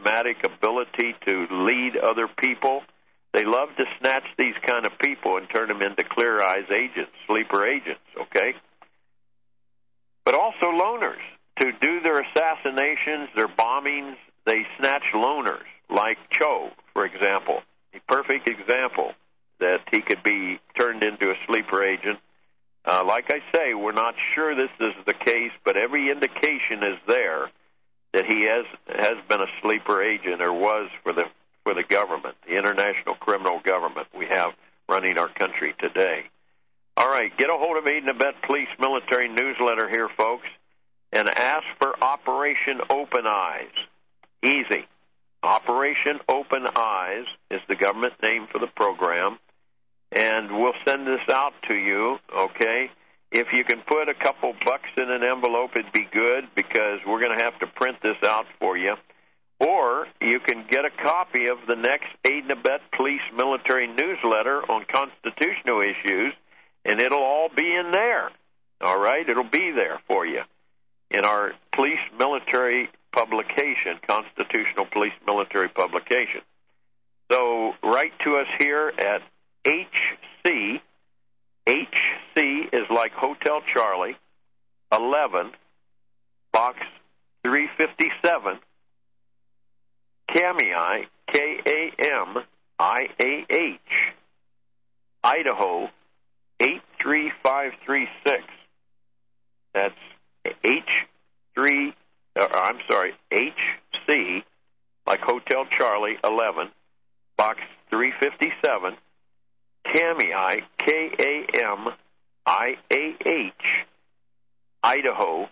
charismatic ability to lead other people. They love to snatch these kind of people and turn them into clear eyes agents, sleeper agents, okay? But also loners. To do their assassinations, their bombings, they snatch loners, like Cho, for example. A perfect example that he could be turned into a sleeper agent. Like I say, we're not sure this is the case, but every indication is there that he has been a sleeper agent or was for the government, the international criminal government we have running our country today. All right, get a hold of Aid and Abet Police Military Newsletter here, folks, and ask for Operation Open Eyes. Easy. Operation Open Eyes is the government name for the program, and we'll send this out to you, okay? If you can put a couple bucks in an envelope, it'd be good, because we're going to have to print this out for you. Or you can get a copy of the next Aid and Abet Police Military Newsletter on constitutional issues, and it'll all be in there, all right? It'll be there for you in our police military publication, Constitutional Police Military Publication. So write to us here at HC. HC is like Hotel Charlie, 11, Box 357, Kamiah, Kamiah, Idaho, 83536. That's HC, like Hotel Charlie, 11, Box 357, Kamiah, Kamiah, Idaho,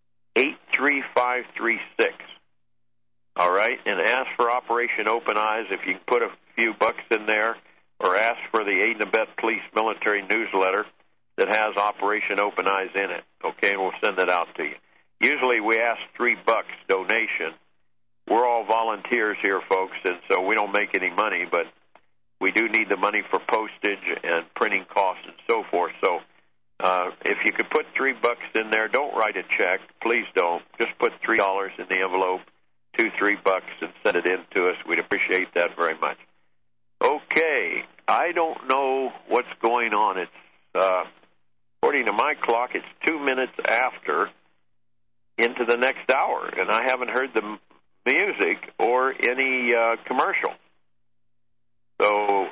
83536. All right, and ask for Operation Open Eyes if you can put a few bucks in there, or ask for the Aid and Abet Police Military Newsletter that has Operation Open Eyes in it, okay, and we'll send it out to you. Usually we ask $3 donation. We're all volunteers here, folks, and so we don't make any money, but we do need the money for postage and printing costs and so forth. So if you could put $3 in there, don't write a check. Please don't. Just put $3 in the envelope, $2-3, and send it in to us. We'd appreciate that very much. Okay, I don't know what's going on. It's according to my clock, it's 2 minutes after into the next hour, and I haven't heard the music or any commercial. So,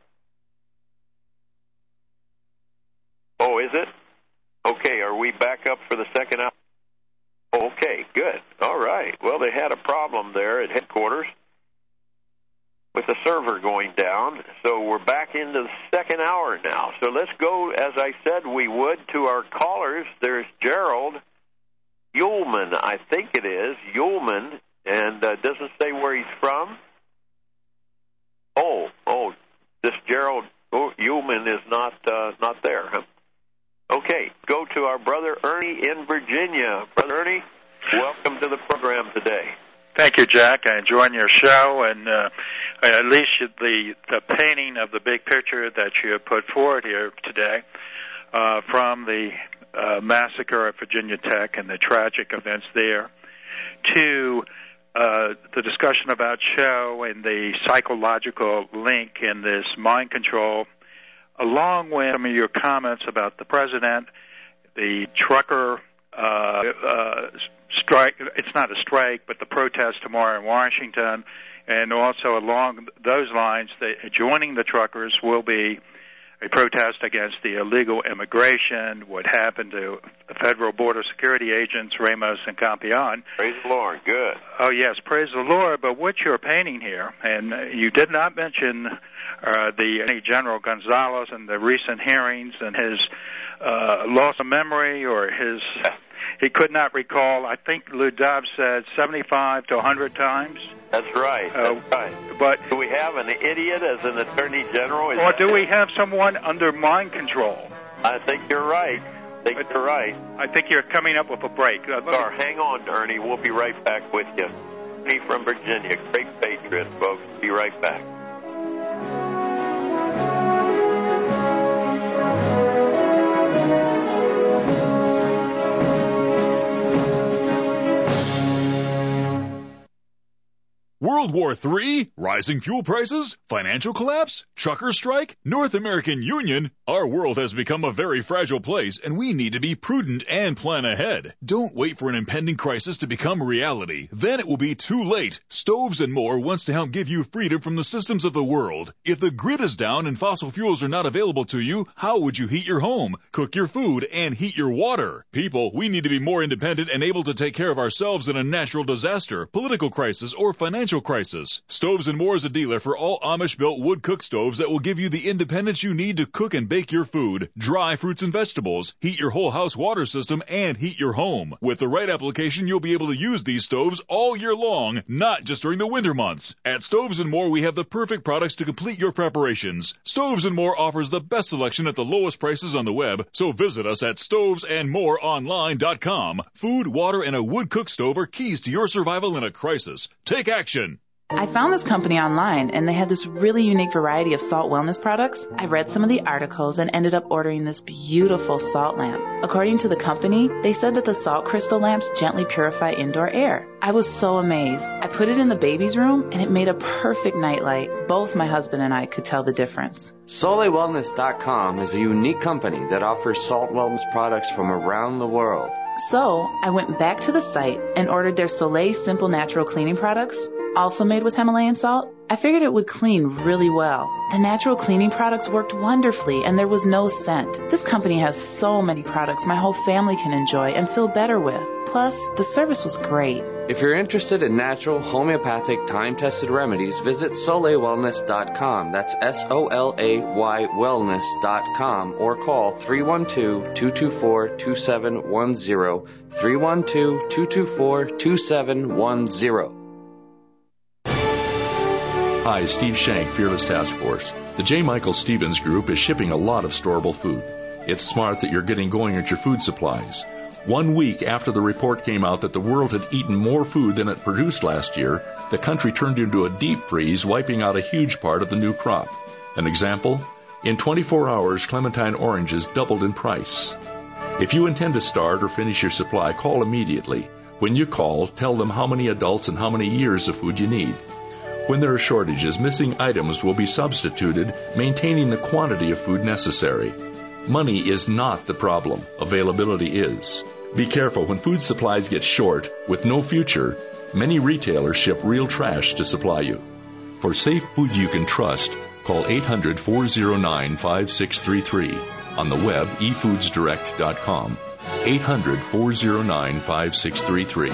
is it? Okay, are we back up for the second hour? Okay, good. All right. Well, they had a problem there at headquarters with the server going down, so we're back into the second hour now. So let's go, as I said we would, to our callers. There's Gerald Ullman, I think it is, Ullman, and doesn't say where he's from. This Gerald Ullman is not there, huh? Okay, go to our brother Ernie in Virginia. Brother Ernie, welcome to the program today. Thank you, Jack. I enjoy your show, and at least the painting of the big picture that you have put forward here today from the massacre at Virginia Tech and the tragic events there to the discussion about Cho and the psychological link in this mind control, along with some of your comments about the president, the trucker strike. It's not a strike, but the protest tomorrow in Washington, and also along those lines, joining the truckers will be a protest against the illegal immigration, what happened to federal border security agents, Ramos and Campion. Praise the Lord. Good. Oh, yes, praise the Lord. But what you're painting here, and you did not mention the Attorney General Gonzalez and the recent hearings and his loss of memory, or he could not recall, I think Lou Dobbs said 75 to 100 times. That's right. That's right. But do we have an idiot as an attorney general? Or do we have someone under mind control? I think you're right. I think you're coming up with a break. Hang on, Ernie. We'll be right back with you. Ernie from Virginia, great patriot, folks. Be right back. World War III? Rising fuel prices? Financial collapse? Trucker strike? North American Union? Our world has become a very fragile place, and we need to be prudent and plan ahead. Don't wait for an impending crisis to become reality. Then it will be too late. Stoves and More wants to help give you freedom from the systems of the world. If the grid is down and fossil fuels are not available to you, how would you heat your home, cook your food, and heat your water? People, we need to be more independent and able to take care of ourselves in a natural disaster, political crisis, or financial crisis. Stoves and More is a dealer for all Amish-built wood cook stoves that will give you the independence you need to cook and bake your food, dry fruits and vegetables, heat your whole house water system, and heat your home. With the right application, you'll be able to use these stoves all year long, not just during the winter months. At Stoves and More, we have the perfect products to complete your preparations. Stoves and More offers the best selection at the lowest prices on the web, so visit us at stovesandmoreonline.com. Food, water, and a wood cook stove are keys to your survival in a crisis. Take action. I found this company online, and they had this really unique variety of salt wellness products. I read some of the articles and ended up ordering this beautiful salt lamp. According to the company, they said that the salt crystal lamps gently purify indoor air. I was so amazed. I put it in the baby's room, and it made a perfect nightlight. Both my husband and I could tell the difference. SoleilWellness.com is a unique company that offers salt wellness products from around the world. So I went back to the site and ordered their Soleil Simple Natural Cleaning products, also made with Himalayan salt. I figured it would clean really well. The natural cleaning products worked wonderfully, and there was no scent. This company has so many products my whole family can enjoy and feel better with. Plus, the service was great. If you're interested in natural, homeopathic, time-tested remedies, visit SoleilWellness.com. That's SOLAY wellness.com, or call 312-224-2710, 312-224-2710. Hi, Steve Shank, Fearless Task Force. The J. Michael Stevens Group is shipping a lot of storable food. It's smart that you're getting going at your food supplies. 1 week after the report came out that the world had eaten more food than it produced last year, the country turned into a deep freeze, wiping out a huge part of the new crop. An example? In 24 hours, clementine oranges doubled in price. If you intend to start or finish your supply, call immediately. When you call, tell them how many adults and how many years of food you need. When there are shortages, missing items will be substituted, maintaining the quantity of food necessary. Money is not the problem. Availability is. Be careful when food supplies get short. With no future, many retailers ship real trash to supply you. For safe food you can trust, call 800-409-5633. On the web, efoodsdirect.com. 800-409-5633.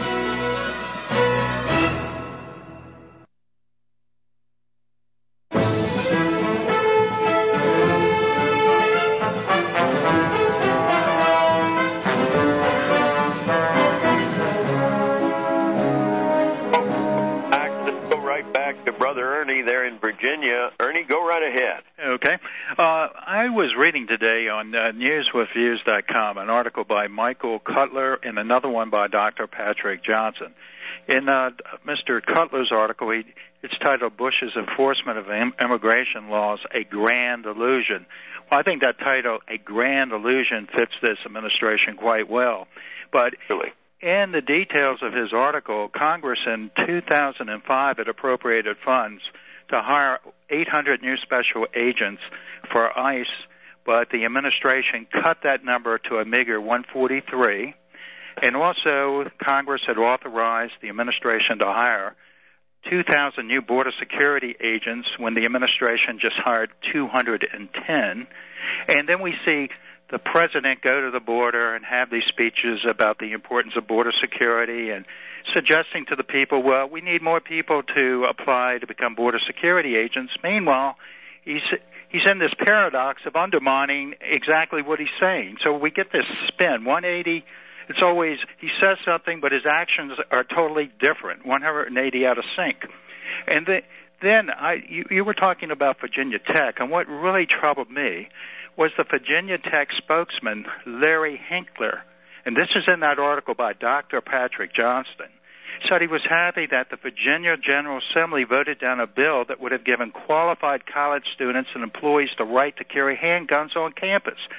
I was reading today on newswithviews.com an article by Michael Cutler and another one by Dr. Patrick Johnson. In Mr. Cutler's article, it's titled Bush's Enforcement of Immigration Laws, a Grand Illusion. Well, I think that title, A Grand Illusion, fits this administration quite well. But in the details of his article, Congress in 2005 had appropriated funds to hire 800 new special agents for ICE, but the administration cut that number to a meager 143. And also, Congress had authorized the administration to hire 2,000 new border security agents when the administration just hired 210. And then we see the president go to the border and have these speeches about the importance of border security and suggesting to the people, well, we need more people to apply to become border security agents. Meanwhile, he's in this paradox of undermining exactly what he's saying. So we get this spin, 180. It's always he says something, but his actions are totally different, 180 out of sync. And then you were talking about Virginia Tech, and what really troubled me was the Virginia Tech spokesman, Larry Hinkler, and this is in that article by Dr. Patrick Johnston, said he was happy that the Virginia General Assembly voted down a bill that would have given qualified college students and employees the right to carry handguns on campus.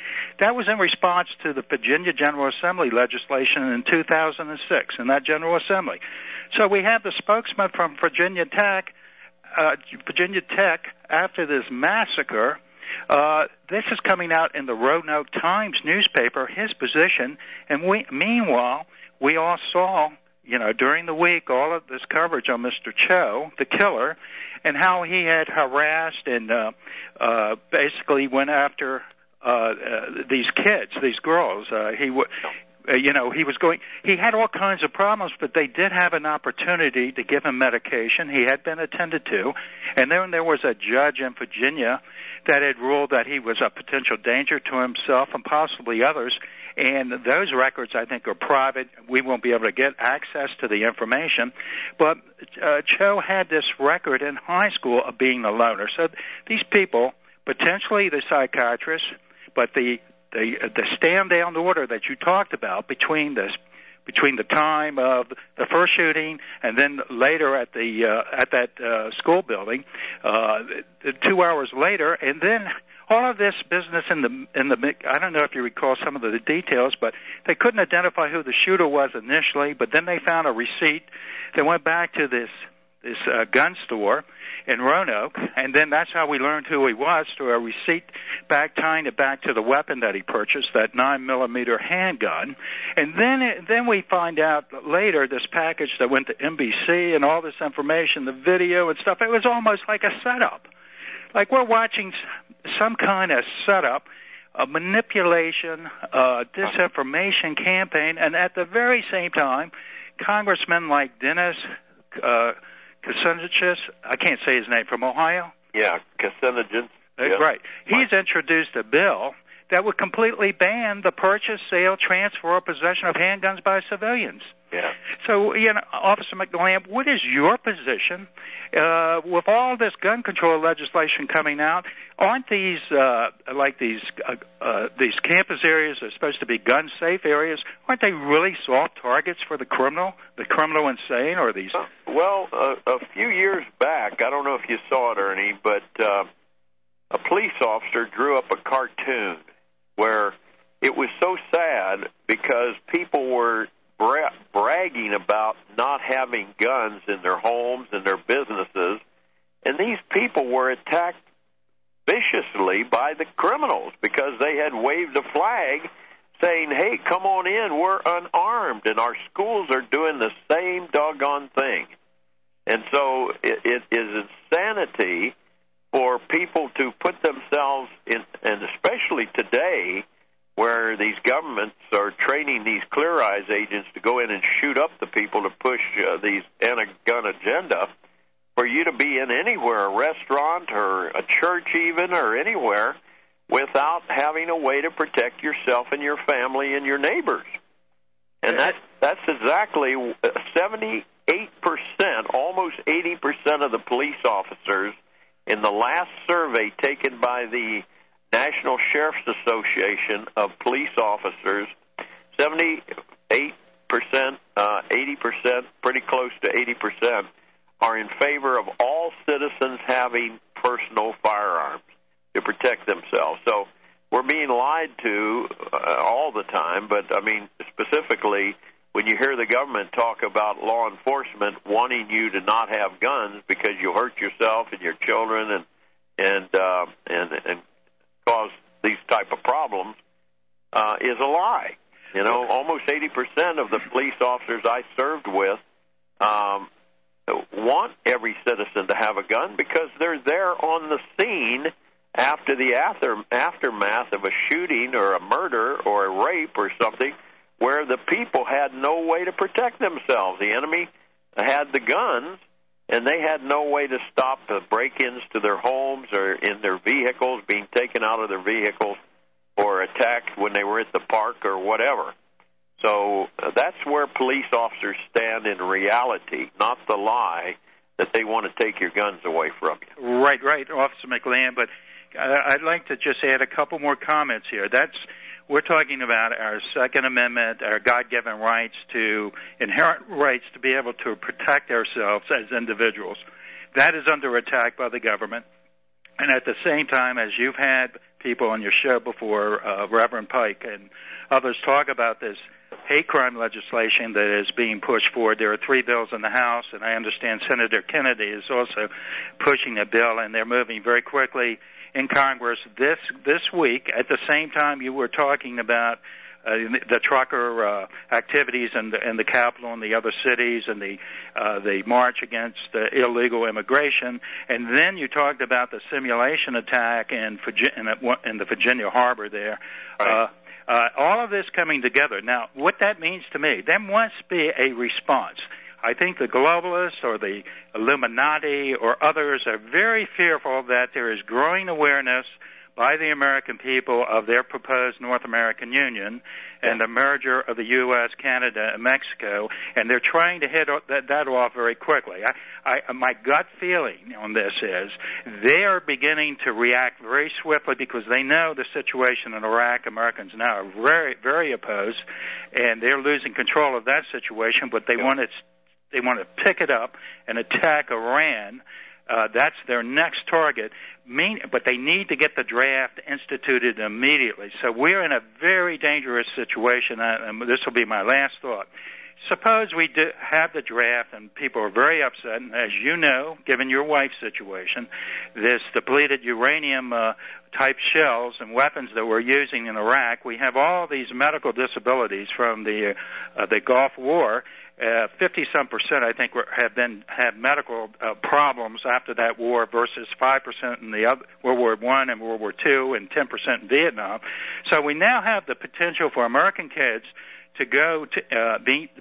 That was in response to the Virginia General Assembly legislation in 2006 in that General Assembly. So we have the spokesman from Virginia Tech after this massacre. This is coming out in the Roanoke Times newspaper, his position, and meanwhile, we all saw, during the week, all of this coverage on Mr. Cho, the killer, and how he had harassed and basically went after these kids, these girls. He had all kinds of problems, but they did have an opportunity to give him medication. He had been attended to, and then there was a judge in Virginia that had ruled that he was a potential danger to himself and possibly others, and those records, I think, are private. We won't be able to get access to the information, but Cho had this record in high school of being a loner. So these people, potentially the psychiatrists, but the stand-down order that you talked about between the time of the first shooting and then later at that school building, 2 hours later, and then all of this business in the I don't know if you recall some of the details, but they couldn't identify who the shooter was initially, but then they found a receipt. They went back to this gun store in Roanoke, and then that's how we learned who he was, through a receipt tying it back to the weapon that he purchased, that 9mm handgun. And then we find out later this package that went to NBC and all this information, the video and stuff. It was almost like a setup. Like we're watching some kind of setup, a manipulation, disinformation campaign, and at the very same time, congressmen like Dennis Kucinich, I can't say his name, from Ohio. Yeah, Kucinich. Yeah. Right. He's introduced a bill that would completely ban the purchase, sale, transfer, or possession of handguns by civilians. Yeah. So, Officer McLamb, what is your position with all this gun control legislation coming out? Aren't these these campus areas are supposed to be gun-safe areas? Aren't they really soft targets for the criminal insane, or these? Well, a few years back, I don't know if you saw it, Ernie, but a police officer drew up a cartoon where it was so sad because people were bragging about not having guns in their homes and their businesses, and these people were attacked viciously by the criminals because they had waved a flag saying, hey, come on in, we're unarmed, and our schools are doing the same doggone thing. And so it is insanity for people to put themselves in, and especially today, where these governments are training these Clear Eyes agents to go in and shoot up the people to push these anti-gun agenda, for you to be in anywhere, a restaurant or a church even, or anywhere, without having a way to protect yourself and your family and your neighbors. And that's exactly 78%, almost 80% of the police officers in the last survey taken by the National Sheriff's Association of police officers, 78%, 80%, pretty close to 80%, are in favor of all citizens having personal firearms to protect themselves. So we're being lied to all the time, but, I mean, specifically when you hear the government talk about law enforcement wanting you to not have guns because you hurt yourself and your children and cause these type of problems, is a lie. Almost 80% of the police officers I served with want every citizen to have a gun because they're there on the scene after the aftermath of a shooting or a murder or a rape or something where the people had no way to protect themselves. The enemy had the guns, and they had no way to stop the break-ins to their homes or in their vehicles, being taken out of their vehicles or attacked when they were at the park or whatever. So that's where police officers stand in reality, not the lie that they want to take your guns away from you. Right, Officer McLamb, but I'd like to just add a couple more comments here. We're talking about our Second Amendment, our God-given rights inherent rights to be able to protect ourselves as individuals. That is under attack by the government. And at the same time, as you've had people on your show before, Reverend Pike and others talk about this hate crime legislation that is being pushed forward. There are 3 bills in the House, and I understand Senator Kennedy is also pushing a bill, and they're moving very quickly in Congress this week. At the same time, you were talking about the trucker activities in the Capitol and the other cities, and the march against illegal immigration, and then you talked about the simulation attack in the Virginia harbor there. Right. All of this coming together. Now, what that means to me, there must be a response. I think the globalists or the Illuminati or others are very fearful that there is growing awareness by the American people of their proposed North American Union and the merger of the U.S., Canada, and Mexico, and they're trying to hit that off very quickly. My gut feeling on this is they are beginning to react very swiftly because they know the situation in Iraq. Americans now are very, very opposed, and they're losing control of that situation, but they want to pick it up and attack Iran. That's their next target, but they need to get the draft instituted immediately. So we're in a very dangerous situation, and this will be my last thought. Suppose we have the draft, and people are very upset, and as you know, given your wife's situation, this depleted uranium-type shells and weapons that we're using in Iraq, we have all these medical disabilities from the Gulf War. 50-some%, I think, have medical problems after that war versus 5% in the other World War I and World War II and 10% in Vietnam. So we now have the potential for American kids to go to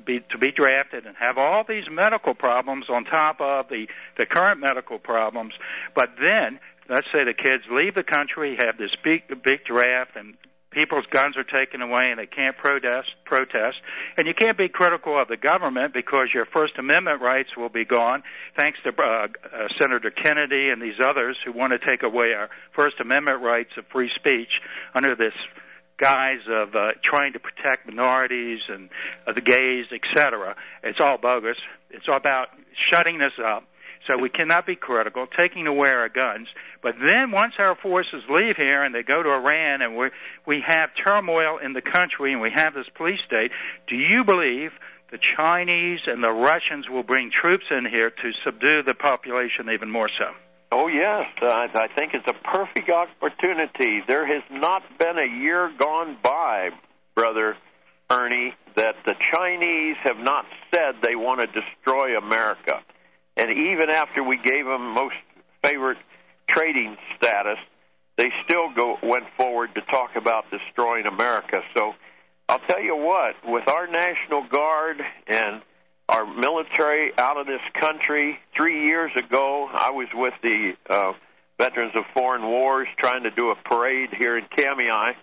be drafted and have all these medical problems on top of the current medical problems. But then, let's say the kids leave the country, have this big draft, and people's guns are taken away and they can't protest. And you can't be critical of the government because your First Amendment rights will be gone, thanks to Senator Kennedy and these others who want to take away our First Amendment rights of free speech under this guise of trying to protect minorities and the gays, etc. It's all bogus. It's all about shutting this up. So we cannot be critical, taking away our guns. But then once our forces leave here and they go to Iran and we have turmoil in the country and we have this police state, do you believe the Chinese and the Russians will bring troops in here to subdue the population even more so? Oh, yes. I think it's a perfect opportunity. There has not been a year gone by, Brother Ernie, that the Chinese have not said they want to destroy America. And even after we gave them most favorite trading status, they still went forward to talk about destroying America. So I'll tell you what, with our National Guard and our military out of this country, 3 years ago, I was with the Veterans of Foreign Wars trying to do a parade here in Kamiah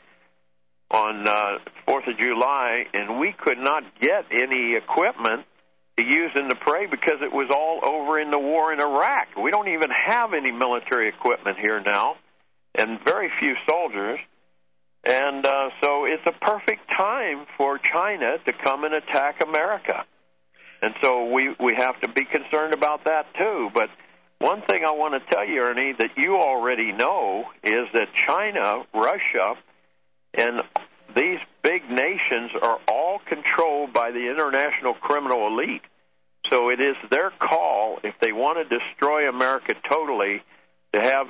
on 4th of July, and we could not get any equipment to use in the parade because it was all over in the war in Iraq. We don't even have any military equipment here now, and very few soldiers. And so it's a perfect time for China to come and attack America. And so we have to be concerned about that too. But one thing I want to tell you, Ernie, that you already know is that China, Russia, and these big nations are all controlled by the international criminal elite. So it is their call, if they want to destroy America totally, to have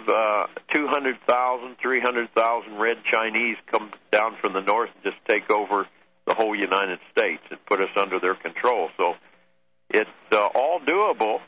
200,000, 300,000 red Chinese come down from the north and just take over the whole United States and put us under their control. So it's all doable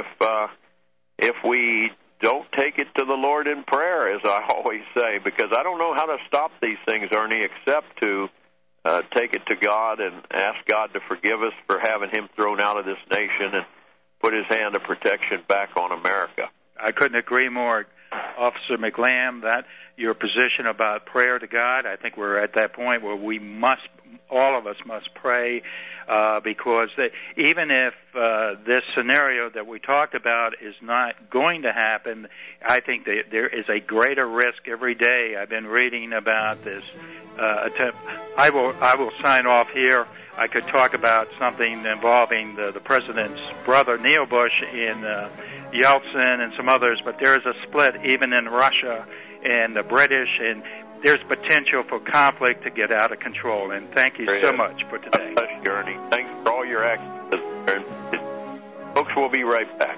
if we don't take it to the Lord in prayer, as I always say, because I don't know how to stop these things, Ernie, except to take it to God and ask God to forgive us for having him thrown out of this nation and put his hand of protection back on America. I couldn't agree more, Officer McLam, that your position about prayer to God, I think we're at that point where we must, all of us must pray, because even if this scenario that we talked about is not going to happen, I think that there is a greater risk every day. I've been reading about this attempt. I will sign off here. I could talk about something involving the president's brother, Neil Bush, in Yeltsin and some others, but there is a split even in Russia and the British, and there's potential for conflict to get out of control. And thank you so much for today. Journey. Thanks for all your actions. Folks, we'll be right back.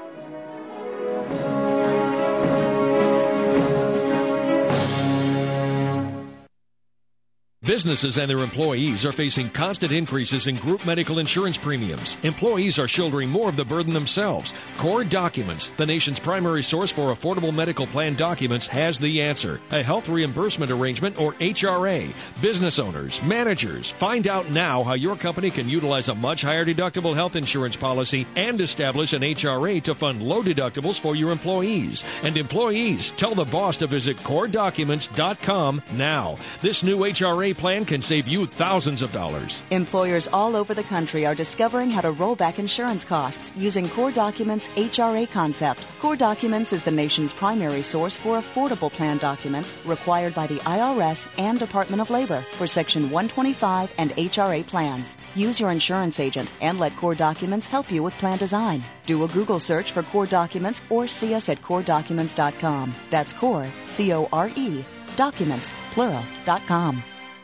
Businesses and their employees are facing constant increases in group medical insurance premiums. Employees are shouldering more of the burden themselves. Core Documents, the nation's primary source for affordable medical plan documents, has the answer. A health reimbursement arrangement, or HRA. Business owners, managers, find out now how your company can utilize a much higher deductible health insurance policy and establish an HRA to fund low deductibles for your employees. And employees, tell the boss to visit CoreDocuments.com now. This new HRA plan can save you thousands of dollars. Employers all over the country are discovering how to roll back insurance costs using Core Documents' HRA concept. Core Documents is the nation's primary source for affordable plan documents required by the IRS and Department of Labor for Section 125 and HRA plans. Use your insurance agent and let Core Documents help you with plan design. Do a Google search for Core Documents or see us at CoreDocuments.com. That's Core, C-O-R-E, Documents, plural.com.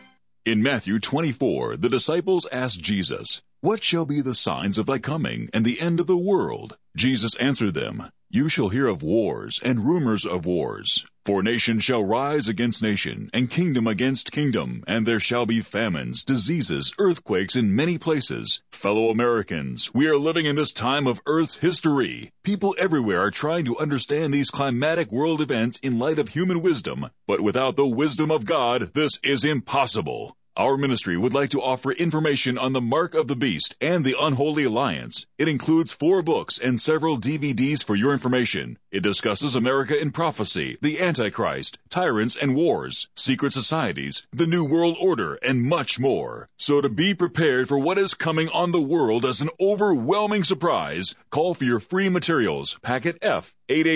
In Matthew 24, the disciples asked Jesus, "What shall be the signs of thy coming and the end of the world?" Jesus answered them, "You shall hear of wars and rumors of wars. For nation shall rise against nation, and kingdom against kingdom, and there shall be famines, diseases, earthquakes in many places." Fellow Americans, we are living in this time of Earth's history. People everywhere are trying to understand these climatic world events in light of human wisdom, but without the wisdom of God, this is impossible. Our ministry would like to offer information on the Mark of the Beast and the Unholy Alliance. It includes 4 books and several DVDs for your information. It discusses America in prophecy, the Antichrist, tyrants and wars, secret societies, the New World Order, and much more. So to be prepared for what is coming on the world as an overwhelming surprise, call for your free materials, packet F,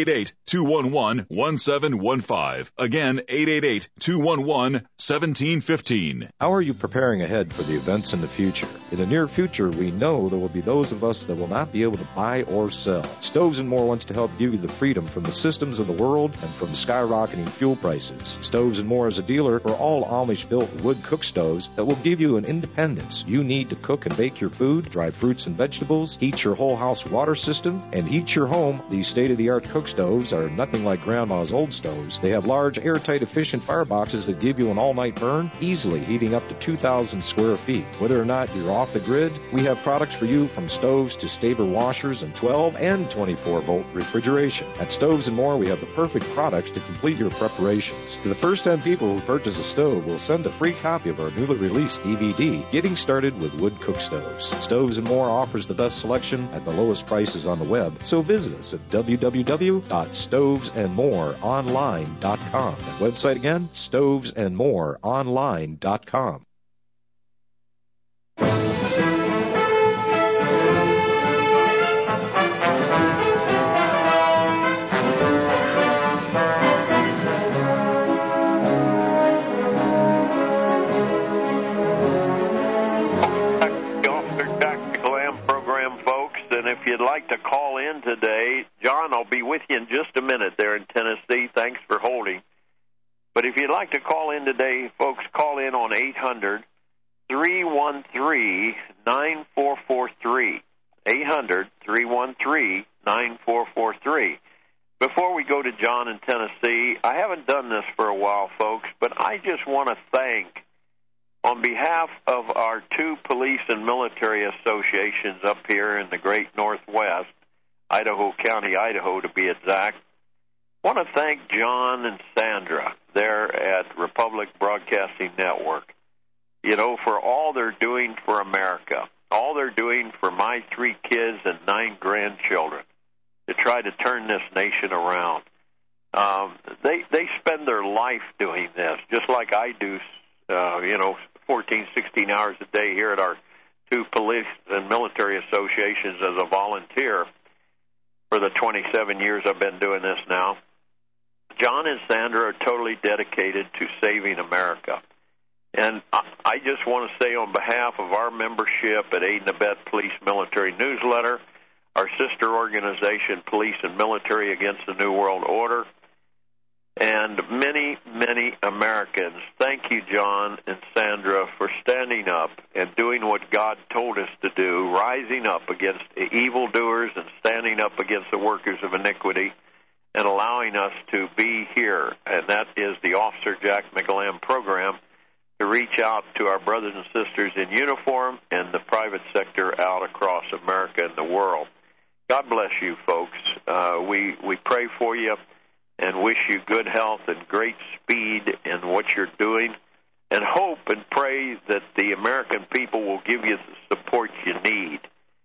888-211-1715. Again, 888-211-1715. How are you preparing ahead for the events in the future? In the near future, we know there will be those of us that will not be able to buy or sell. Stoves and More wants to help give you the freedom from the systems of the world and from skyrocketing fuel prices. Stoves and More is a dealer for all Amish-built wood cook stoves that will give you an independence you need to cook and bake your food, dry fruits and vegetables, heat your whole house water system, and heat your home. These state-of-the-art cook stoves are nothing like Grandma's old stoves. They have large, airtight, efficient fireboxes that give you an all-night burn, easily heating up to 2,000 square feet. Whether or not you're off the grid, we have products for you from stoves to Staber washers and 12 and 24-volt refrigeration. At Stoves and More, we have the perfect products to complete your preparations. To the first 10 people who purchase a stove, we'll send a free copy of our newly released DVD, Getting Started with Wood Cook Stoves. Stoves and More offers the best selection at the lowest prices on the web, so visit us at www.stovesandmoreonline.com. That website again, stovesandmoreonline.com. If you'd like to call in today, John, I'll be with you in just a minute there in Tennessee. Thanks for holding. But if you'd like to call in today, folks, call in on 800-313-9443. 800-313-9443. Before we go to John in Tennessee, I haven't done this for a while, folks, but I just want to thank, on behalf of our 2 police and military associations up here in the great Northwest, Idaho County, Idaho to be exact, I want to thank John and Sandra there at Republic Broadcasting Network, for all they're doing for America, all they're doing for my 3 kids and 9 grandchildren to try to turn this nation around. They spend their life doing this, just like I do, 14, 16 hours a day here at our 2 police and military associations as a volunteer for the 27 years I've been doing this now. John and Sandra are totally dedicated to saving America. And I just want to say on behalf of our membership at Aid and Abet Police Military Newsletter, our sister organization, Police and Military Against the New World Order, and many, many Americans. Thank you, John and Sandra, for standing up and doing what God told us to do, rising up against evildoers and standing up against the workers of iniquity and allowing us to be here. And that is the Officer Jack McGlam program, to reach out to our brothers and sisters in uniform and the private sector out across America and the world. God bless you, folks. We pray for you and wish you good health and great speed in what you're doing, and hope and pray that the American people will give you the support you need.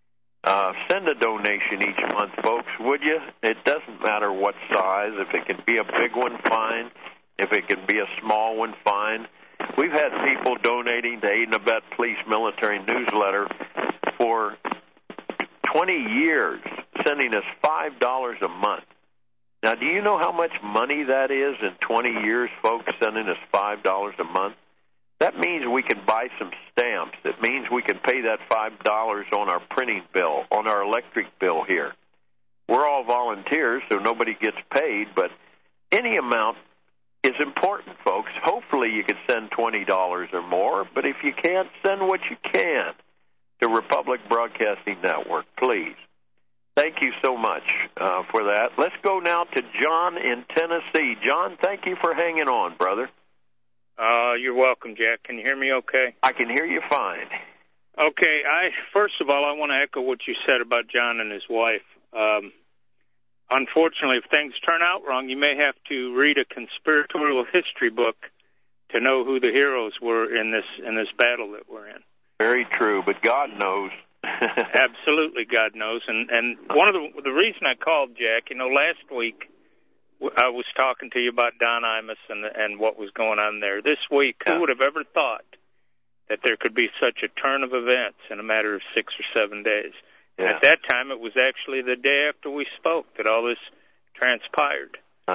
Send a donation each month, folks, would you? It doesn't matter what size. If it can be a big one, fine. If it can be a small one, fine. We've had people donating to Aid and Abet Police Military Newsletter for 20 years, sending us $5 a month. Now, do you know how much money that is in 20 years, folks, sending us $5 a month? That means we can buy some stamps. It means we can pay that $5 on our printing bill, on our electric bill here. We're all volunteers, so nobody gets paid, but any amount is important, folks. Hopefully you can send $20 or more, but if you can't, send what you can to Republic Broadcasting Network, please. Thank you so much for that. Let's go now to John in Tennessee. John, thank you for hanging on, brother. You're welcome, Jack. Can you hear me okay? I can hear you fine. Okay. First of all, I want to echo what you said about John and his wife. Unfortunately, if things turn out wrong, you may have to read a conspiratorial history book to know who the heroes were in this battle that we're in. Very true, but God knows. Absolutely, God knows. And one of the reason I called, Jack, last week I was talking to you about Don Imus and what was going on there. This week, who would have ever thought that there could be such a turn of events in a matter of 6 or 7 days? Yeah. At that time, it was actually the day after we spoke that all this transpired.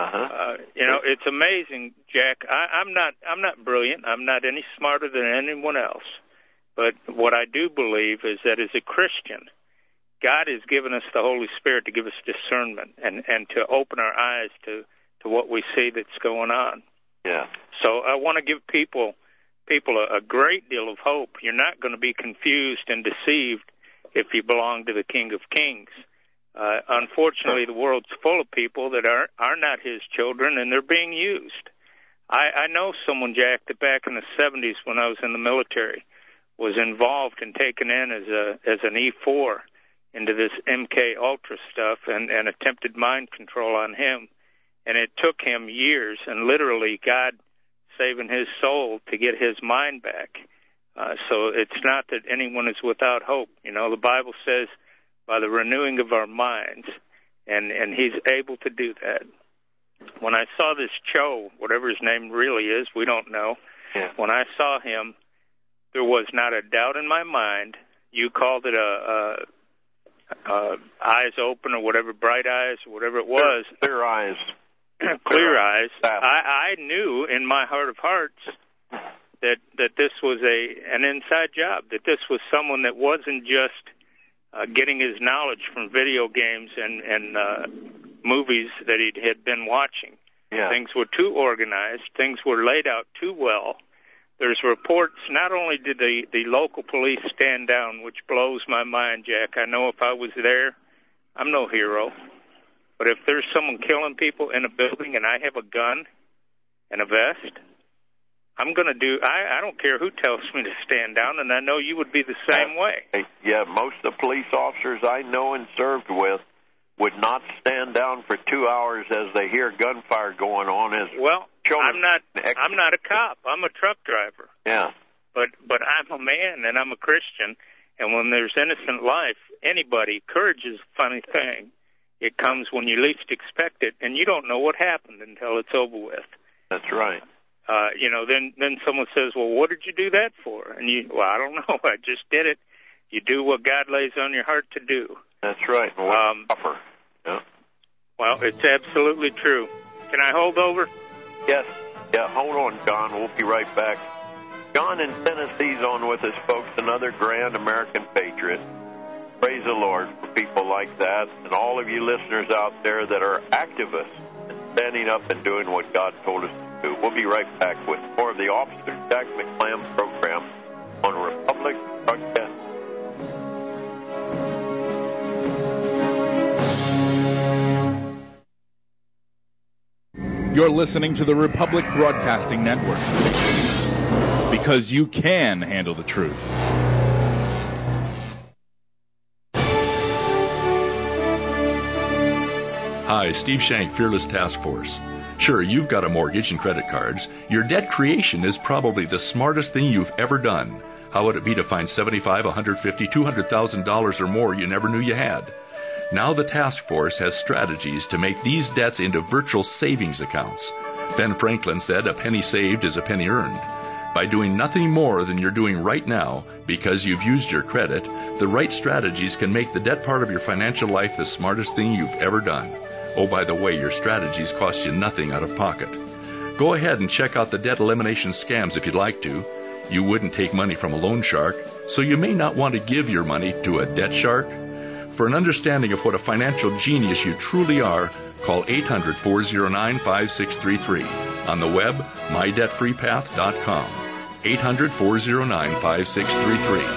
It's amazing, Jack. I'm not brilliant. I'm not any smarter than anyone else. But what I do believe is that as a Christian, God has given us the Holy Spirit to give us discernment and to open our eyes to what we see that's going on. Yeah. So I want to give people a great deal of hope. You're not going to be confused and deceived if you belong to the King of Kings. Unfortunately, the world's full of people that are not his children, and they're being used. I know someone, Jack, that back in the 70s when I was in the military was involved and taken in as an E4 into this MK Ultra stuff and attempted mind control on him. And it took him years and literally God saving his soul to get his mind back. So it's not that anyone is without hope. The Bible says by the renewing of our minds, and he's able to do that. When I saw this Cho, whatever his name really is, we don't know. Yeah. When I saw him, there was not a doubt in my mind. You called it eyes open or whatever, bright eyes or whatever it was. Clear eyes. Clear eyes. I knew in my heart of hearts that this was an inside job, that this was someone that wasn't just getting his knowledge from video games and movies that he had been watching. Yeah. Things were too organized. Things were laid out too well. There's reports, not only did the local police stand down, which blows my mind, Jack. I know if I was there, I'm no hero. But if there's someone killing people in a building and I have a gun and a vest, I'm going to do, I don't care who tells me to stand down, and I know you would be the same way. Yeah, most of the police officers I know and served with would not stand down for 2 hours as they hear gunfire going on. I'm not a cop. I'm a truck driver. Yeah. But I'm a man and I'm a Christian, and when there's innocent life, courage is a funny thing. It comes when you least expect it, and you don't know what happened until it's over with. That's right. Then someone says, well, what did you do that for? And I don't know. I just did it. You do what God lays on your heart to do. That's right. Yeah. Well, it's absolutely true. Can I hold over? Yes. Yeah, hold on, John. We'll be right back. John in Tennessee's on with us, folks, another grand American patriot. Praise the Lord for people like that, and all of you listeners out there that are activists and standing up and doing what God told us to do. We'll be right back with more of the Officer Jack McClam program on Republic Broadcasting. You're listening to the Republic Broadcasting Network, because you can handle the truth. Hi, Steve Shank, Fearless Task Force. Sure, you've got a mortgage and credit cards. Your debt creation is probably the smartest thing you've ever done. How would it be to find $75,000, $150,000, $200,000 or more you never knew you had? Now the task force has strategies to make these debts into virtual savings accounts. Ben Franklin said, "A penny saved is a penny earned." By doing nothing more than you're doing right now, because you've used your credit, the right strategies can make the debt part of your financial life the smartest thing you've ever done. Oh, by the way, your strategies cost you nothing out of pocket. Go ahead and check out the debt elimination scams if you'd like to. You wouldn't take money from a loan shark, so you may not want to give your money to a debt shark. For an understanding of what a financial genius you truly are, call 800-409-5633. On the web, mydebtfreepath.com. 800-409-5633.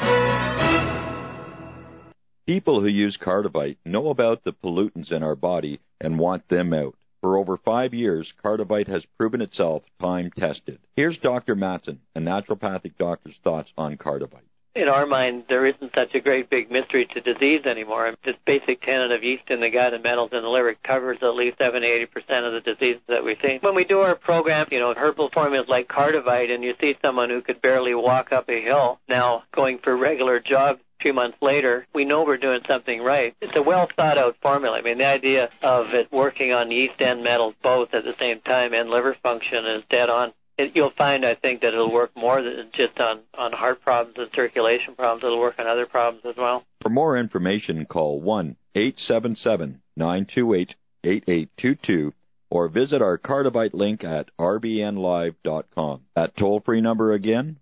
People who use Cardivite know about the pollutants in our body and want them out. For over 5 years, Cardivite has proven itself time-tested. Here's Dr. Matson, a naturopathic doctor's thoughts on Cardivite. In our mind, there isn't such a great big mystery to disease anymore. This basic tenet of yeast in the gut and metals in the liver covers at least 70-80% of the diseases that we see. When we do our program, herbal formulas like Cardivite, and you see someone who could barely walk up a hill now going for regular jogs 2 months later, we know we're doing something right. It's a well-thought-out formula. I mean, the idea of it working on yeast and metals both at the same time and liver function is dead on. You'll find, I think, that it'll work more than just on heart problems and circulation problems. It'll work on other problems as well. For more information, call 1-877-928-8822 or visit our Cardivite link at rbnlive.com. That toll-free number again,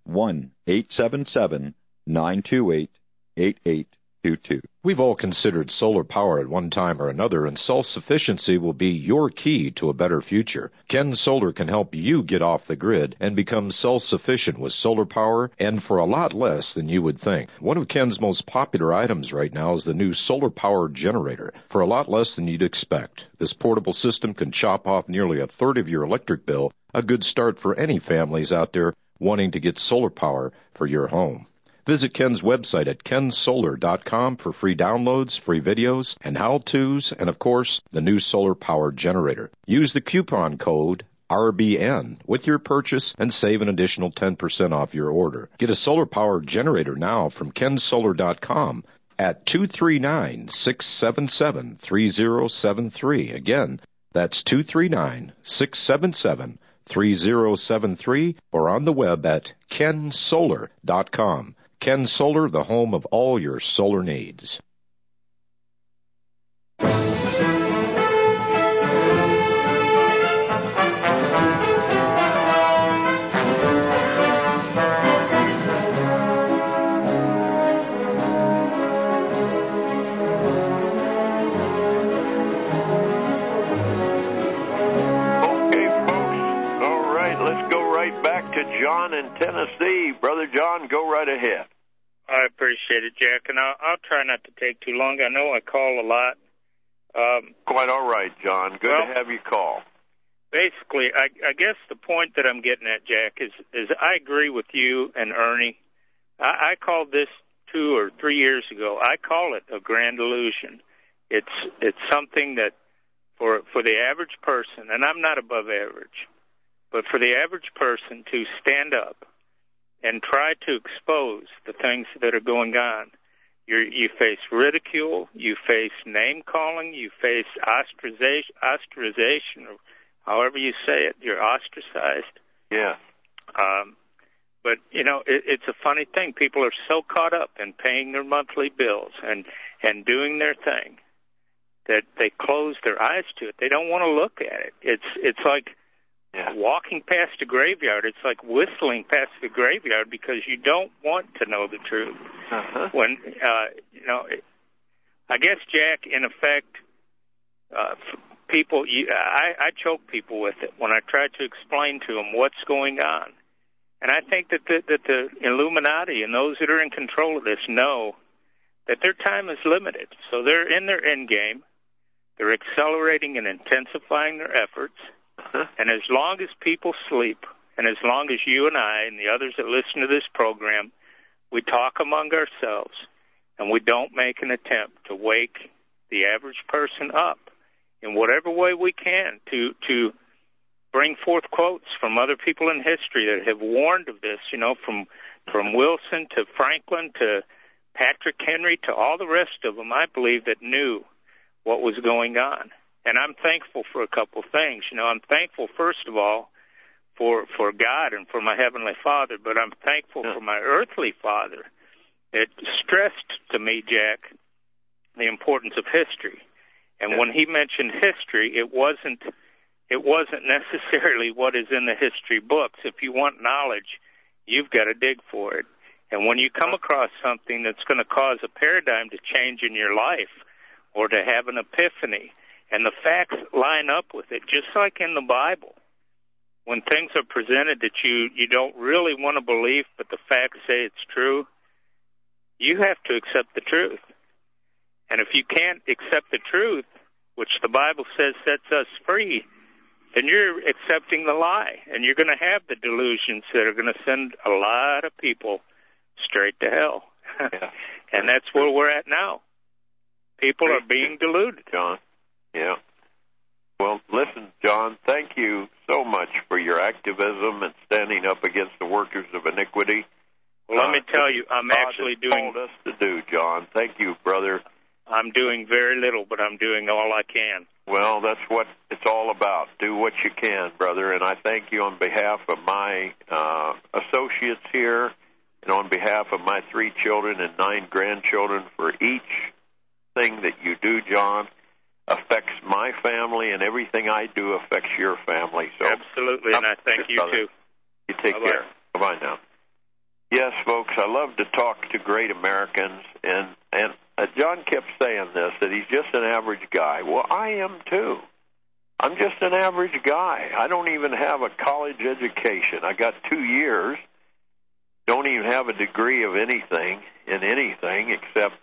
1-877-928-8822. We've all considered solar power at one time or another, and self-sufficiency will be your key to a better future. Ken Solar can help you get off the grid and become self-sufficient with solar power, and for a lot less than you would think. One of Ken's most popular items right now is the new solar power generator, for a lot less than you'd expect. This portable system can chop off nearly a third of your electric bill, a good start for any families out there wanting to get solar power for your home. Visit Ken's website at kensolar.com for free downloads, free videos, and how-tos, and of course, the new solar power generator. Use the coupon code RBN with your purchase and save an additional 10% off your order. Get a solar power generator now from kensolar.com at 239-677-3073. Again, that's 239-677-3073 or on the web at kensolar.com. Ken Solar, the home of all your solar needs. John in Tennessee. Brother John, go right ahead. I appreciate it, Jack, and I'll try not to take too long. I know I call a lot. Quite all right, John. Good to have you call. Basically, I guess the point that I'm getting at, Jack, is I agree with you and Ernie. I called this 2 or 3 years ago. I call it a grand illusion. It's something that for the average person, and I'm not above average, but for the average person to stand up and try to expose the things that are going on, you face ridicule, you face name-calling, you face ostracization, or however you say it, you're ostracized. Yeah. But, it's a funny thing. People are so caught up in paying their monthly bills and doing their thing that they close their eyes to it. They don't want to look at it. It's like walking past a graveyard. It's like whistling past the graveyard because you don't want to know the truth. Uh-huh. When I guess, Jack, in effect, people, I choke people with it when I try to explain to them what's going on. And I think that the Illuminati and those that are in control of this know that their time is limited. So they're in their end game. They're accelerating and intensifying their efforts. And as long as people sleep, and as long as you and I and the others that listen to this program, we talk among ourselves, and we don't make an attempt to wake the average person up in whatever way we can to bring forth quotes from other people in history that have warned of this, from Wilson to Franklin to Patrick Henry to all the rest of them, I believe, that knew what was going on. And I'm thankful for a couple things. I'm thankful, first of all, for God and for my Heavenly Father, but I'm thankful for my earthly father. It stressed to me, Jack, the importance of history. And when he mentioned history, it wasn't necessarily what is in the history books. If you want knowledge, you've got to dig for it. And when you come across something that's going to cause a paradigm to change in your life or to have an epiphany, and the facts line up with it, just like in the Bible, when things are presented that you don't really want to believe, but the facts say it's true, you have to accept the truth. And if you can't accept the truth, which the Bible says sets us free, then you're accepting the lie, and you're going to have the delusions that are going to send a lot of people straight to hell. Yeah. And that's where we're at now. People are being deluded. John, yeah. Well, listen, John, thank you so much for your activism and standing up against the workers of iniquity. Well, let me tell you, I'm actually doing... told us to do, John. Thank you, brother. I'm doing very little, but I'm doing all I can. Well, that's what it's all about. Do what you can, brother. And I thank you on behalf of my associates here and on behalf of my 3 children and 9 grandchildren for each thing that you do, John, affects my family, and everything I do affects your family. So absolutely, and I thank you, too. You take care. Bye-bye now. Yes, folks, I love to talk to great Americans, and John kept saying this, that he's just an average guy. Well, I am, too. I'm just an average guy. I don't even have a college education. I got 2 years. Don't even have a degree of anything in anything except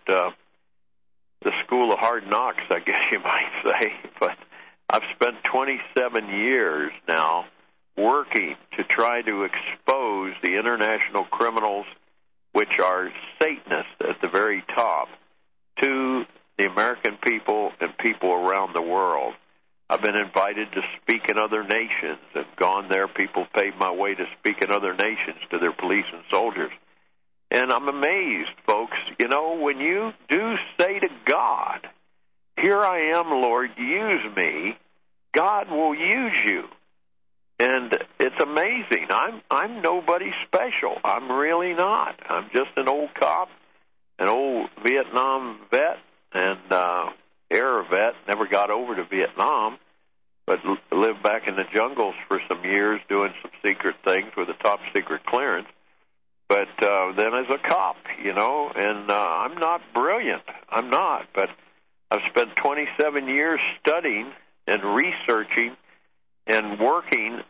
the School of Hard Knocks, I guess you might say. But I've spent 27 years now working to try to expose the international criminals, which are Satanists at the very top, to the American people and people around the world. I've been invited to speak in other nations and gone there. People paid my way to speak in other nations to their police and soldiers. And I'm amazed, folks, when you do say to God, here I am, Lord, use me, God will use you. And it's amazing. I'm nobody special. I'm really not. I'm just an old cop, an old Vietnam vet, and air vet. Never got over to Vietnam, but lived back in the jungles for some years doing some secret things with a top secret clearance. But then as a cop, and I'm not brilliant. I'm not, but I've spent 27 years studying and researching and working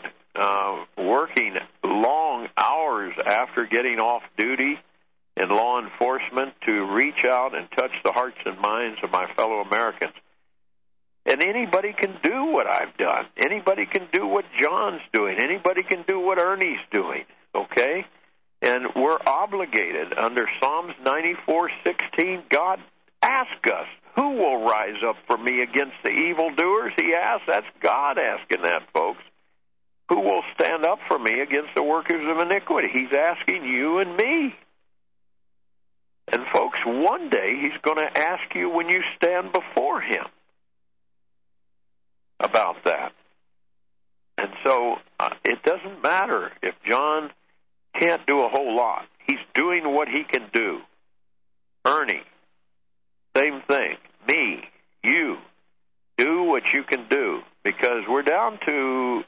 long hours after getting off duty in law enforcement to reach out and touch the hearts and minds of my fellow Americans. And anybody can do what I've done. Anybody can do what John's doing. Anybody can do what Ernie's doing, okay? And we're obligated under Psalms 94:16. God asked us, who will rise up for me against the evildoers? He asked. That's God asking that, folks. Who will stand up for me against the workers of iniquity? He's asking you and me. And, folks, one day he's going to ask you when you stand before him about that. And so it doesn't matter if John can't do a whole lot. He's doing what he can do. Ernie, same thing. Me, you, do what you can do, because we're down to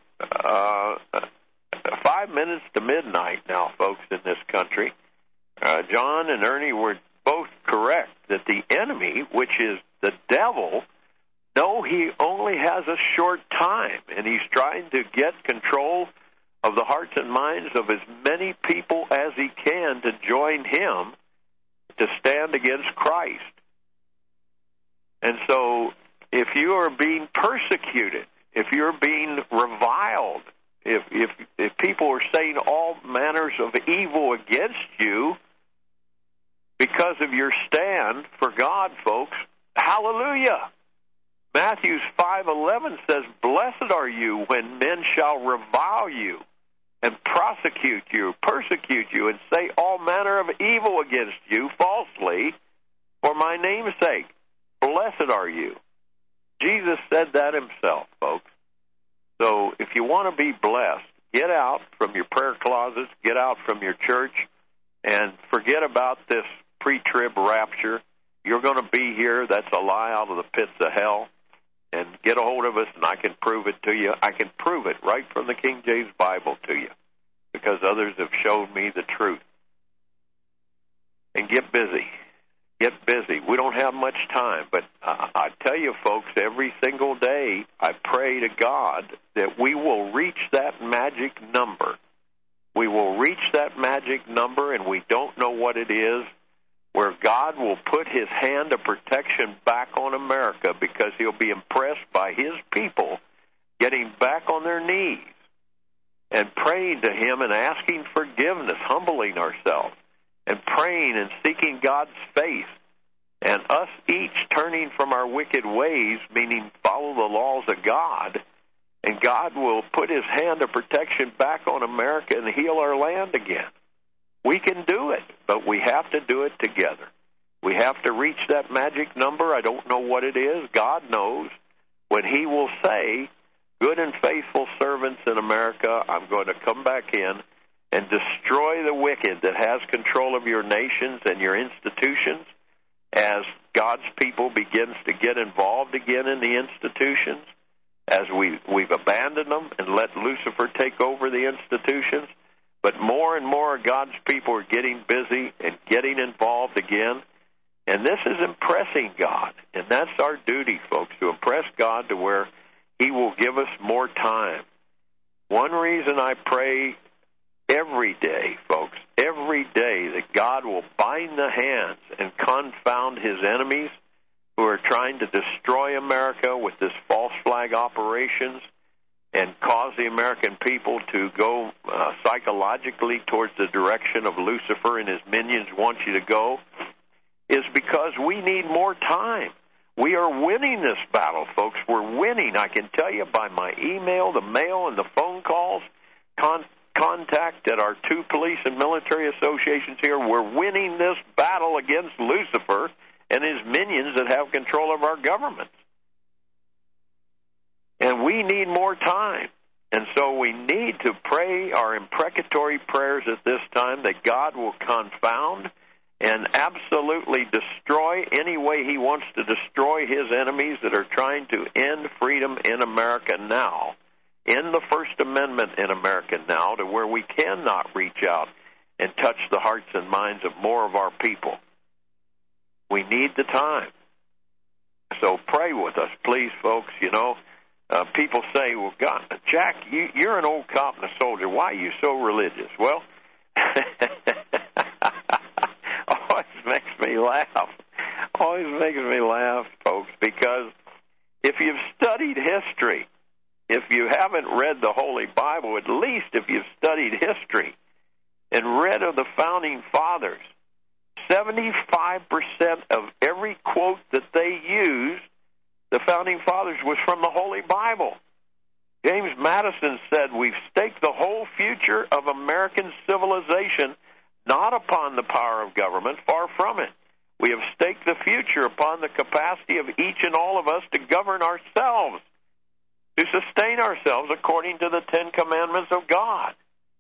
5 minutes to midnight now, folks, in this country. John and Ernie were both correct that the enemy, which is the devil, he only has a short time, and he's trying to get control of the hearts and minds of as many people as he can to join him to stand against Christ. And so if you are being persecuted, if you're being reviled, if people are saying all manners of evil against you because of your stand for God, folks, hallelujah. Matthew 5:11 says, "Blessed are you when men shall revile you and persecute you, and say all manner of evil against you falsely for my name's sake. Blessed are you." Jesus said that himself, folks. So if you want to be blessed, get out from your prayer closets, get out from your church, and forget about this pre-trib rapture. You're going to be here. That's a lie out of the pits of hell. And get a hold of us, and I can prove it to you. I can prove it right from the King James Bible to you, because others have showed me the truth. And get busy. Get busy. We don't have much time, but I tell you, folks, every single day I pray to God that we will reach that magic number. We will reach that magic number, and we don't know what it is, where God will put his hand of protection back on America because he'll be impressed by his people getting back on their knees and praying to him and asking forgiveness, humbling ourselves, and praying and seeking God's face, and us each turning from our wicked ways, meaning follow the laws of God, and God will put his hand of protection back on America and heal our land again. We can do it, but we have to do it together. We have to reach that magic number. I don't know what it is. God knows. When he will say, "Good and faithful servants in America, I'm going to come back in and destroy the wicked that has control of your nations and your institutions," as God's people begins to get involved again in the institutions, as we've abandoned them and let Lucifer take over the institutions. But more and more God's people are getting busy and getting involved again. And this is impressing God. And that's our duty, folks, to impress God to where he will give us more time. One reason I pray every day, folks, every day, that God will bind the hands and confound his enemies who are trying to destroy America with this false flag operations and cause the American people to go psychologically towards the direction of Lucifer and his minions want you to go, is because we need more time. We are winning this battle, folks. We're winning. I can tell you by my email, the mail, and the phone calls, contact at our 2 police and military associations here. We're winning this battle against Lucifer and his minions that have control of our government. And we need more time. And so we need to pray our imprecatory prayers at this time that God will confound and absolutely destroy any way he wants to destroy his enemies that are trying to end freedom in America now, in the First Amendment in America now, to where we cannot reach out and touch the hearts and minds of more of our people. We need the time. So pray with us, please, folks. You know, people say, "Well, God, Jack, you're an old cop and a soldier. Why are you so religious?" Well, always makes me laugh. Always makes me laugh, folks, because if you've studied history, if you haven't read the Holy Bible, at least if you've studied history and read of the Founding Fathers, 75% of every quote that they used, the Founding Fathers, was from the Holy Bible. James Madison said, "We've staked the whole future of American civilization not upon the power of government, far from it. We have staked the future upon the capacity of each and all of us to govern ourselves, to sustain ourselves according to the 10 Commandments of God."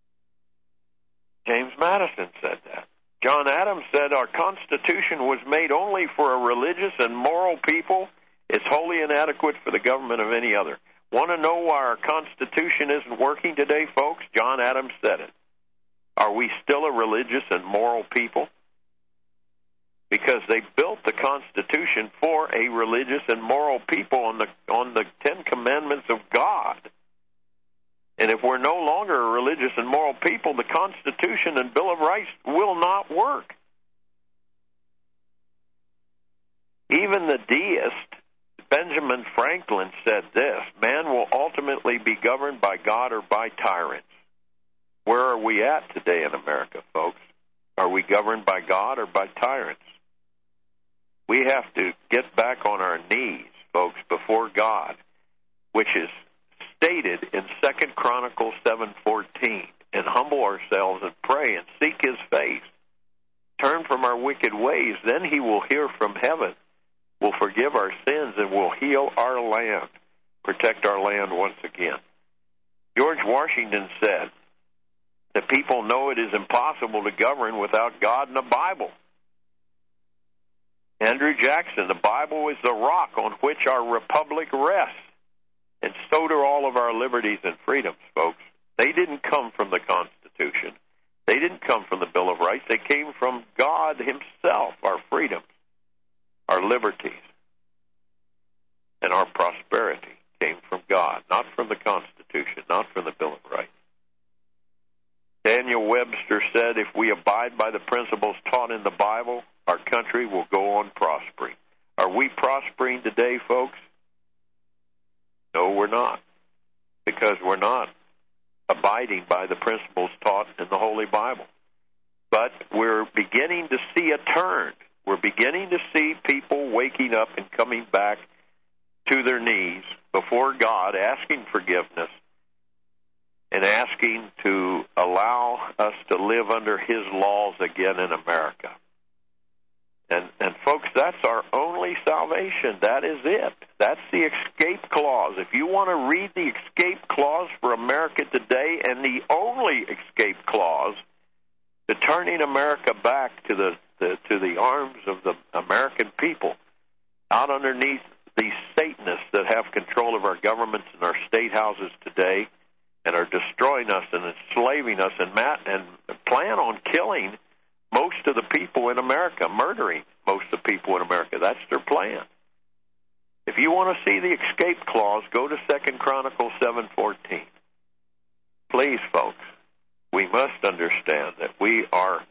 James Madison said that. John Adams said, "Our Constitution was made only for a religious and moral people. It's wholly inadequate for the government of any other." Want to know why our Constitution isn't working today, folks? John Adams said it. Are we still a religious and moral people? because they built the Constitution for a religious and moral people on the Ten Commandments of God. And if we're no longer a religious and moral people, the Constitution and Bill of Rights will not work. Even the deist, Benjamin Franklin, said this: man will ultimately be governed by God or by tyrants. Where are we at today in America, folks? Are we governed by God or by tyrants? We have to get back on our knees, folks, before God, which is stated in 2 Chronicles 7:14, and humble ourselves and pray and seek his face. Turn from our wicked ways, then he will hear from heaven, will forgive our sins, and will heal our land, protect our land once again. George Washington said that people know it is impossible to govern without God and the Bible. Andrew Jackson, the Bible is the rock on which our republic rests. And so do all of our liberties and freedoms, folks. They didn't come from the Constitution. They didn't come from the Bill of Rights. They came from God himself, our freedoms, our liberties, and our prosperity came from God, not from the Constitution, not from the Bill of Rights. Daniel Webster said, if we abide by the principles taught in the Bible, our country will go on prospering. Are we prospering today, folks? No, we're not, because we're not abiding by the principles taught in the Holy Bible. But we're beginning to see a turn. We're beginning to see people waking up and coming back to their knees before God, asking forgiveness and asking to allow us to live under his laws again in America. And folks, that's our only salvation. That is it. That's the escape clause. If you want to read the escape clause for America today, and the only escape clause to turning America back to the arms of the American people, out underneath these Satanists that have control of our governments and our state houses today, and are destroying us and enslaving us and plan on killing most of the people in America, murdering most of the people in America. That's their plan. If you want to see the escape clause, go to 2 Chronicles 7:14. Please, folks, we must understand that we are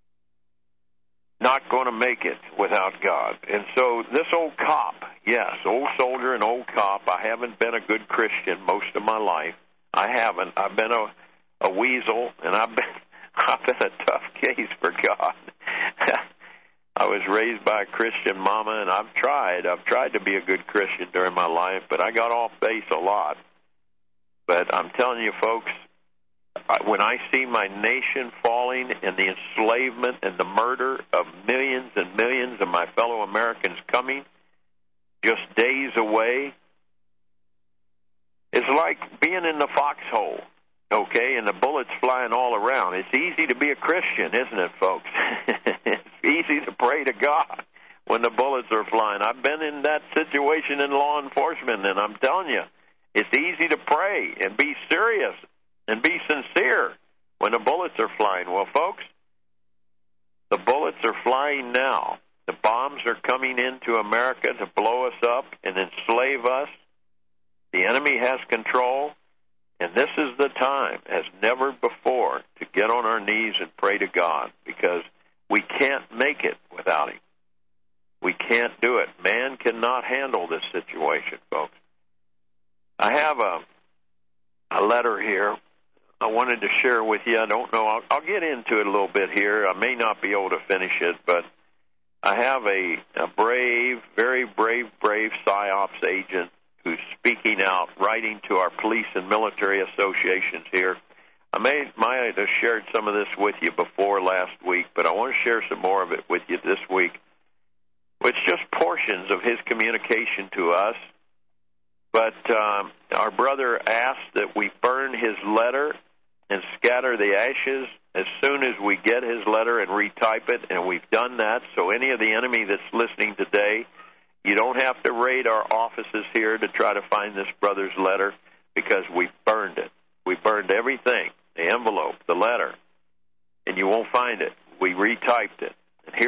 not going to make it without God. And so this old cop, yes, old soldier and old cop, I haven't been a good Christian most of my life. I haven't. I've been a weasel, and I've been a tough case for God. I was raised by a Christian mama, and I've tried to be a good Christian during my life, but I got off base a lot. But I'm telling you, folks, when I see my nation falling and the enslavement and the murder of millions and millions of my fellow Americans coming just days away, it's like being in the foxhole. Okay, and the bullets flying all around. It's easy to be a Christian, isn't it, folks? It's easy to pray to God when the bullets are flying. I've been in that situation in law enforcement, and I'm telling you, it's easy to pray and be serious and be sincere when the bullets are flying. Well, folks, the bullets are flying now. The bombs are coming into America to blow us up and enslave us. The enemy has control. And this is the time, as never before, to get on our knees and pray to God, because we can't make it without him. We can't do it. Man cannot handle this situation, folks. I have a letter here I wanted to share with you. I don't know. I'll get into it a little bit here. I may not be able to finish it, but I have a brave, very brave PSYOPs agent who's speaking out, writing to our police and military associations here. I might have shared some of this with you before last week, but I want to share some more of it with you this week. It's just portions of his communication to us. But our brother asked that we burn his letter and scatter the ashes as soon as we get his letter and retype it, and we've done that. So any of the enemy that's listening today, you don't have to raid our offices here to try to find this brother's letter, because we burned it. We burned everything, the envelope, the letter, and you won't find it. We retyped it. And here's